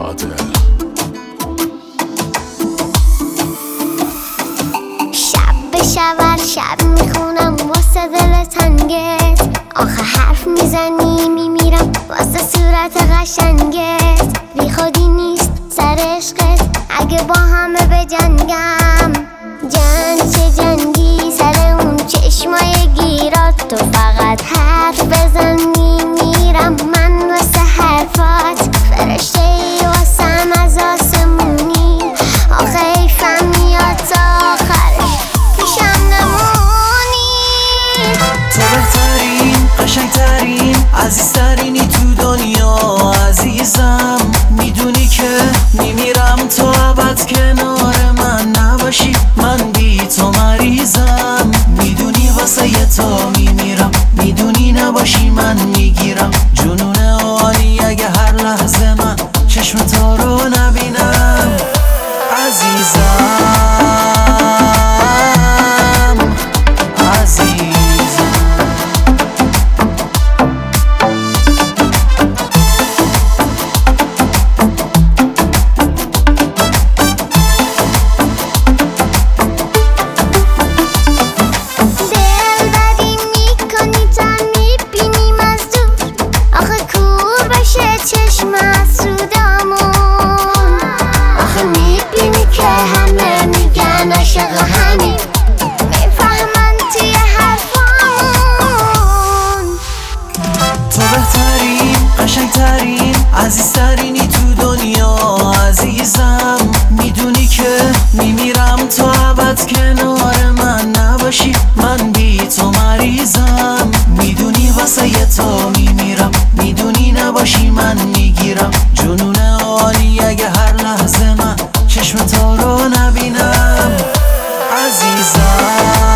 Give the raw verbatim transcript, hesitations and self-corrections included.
عادل. شب به شب شب میخونم واسه دل تنگت، آخه حرف میزنی میمیرم واسه صورت قشنگت. بی خودی نیست سر عشقت اگه با همه بجنگم، جنگ چه جنگی سر اون چشمای گیرات. تو فقط حرف بزن میمیرم من واسه حرفات، فرشته ای واسم از آسمونی، آخه حیفم میاد تا آخرش پیشم نمونی. تو بهترین قشنگترین عزیزترینی تو دنیا عزیزم، میدونی که میمیرم تو ابد کنار من نباشی، من بی تو مریضم. میدونی واسه ی تو میمیرم، میدونی نباشی من میگیرم جنون عالی اگه هر لحظه من چشم تو رو نبینم عزیزم. چشم از سودامون، آخه میبینی که همه میگن عاشق همین، میفهمن توی حرفامون. تو بهترین قشنگترین عزیزترینی تو دنیا عزیزم، میدونی که میمیرم تو ابد کنار من نباشی، من بی تو مریضم. میدونی واسه ی تو میمیرم، میدونی نباشی من میگیرم جنون عالی اگه هر لحظه من چشم تو رو نبینم عزیزم.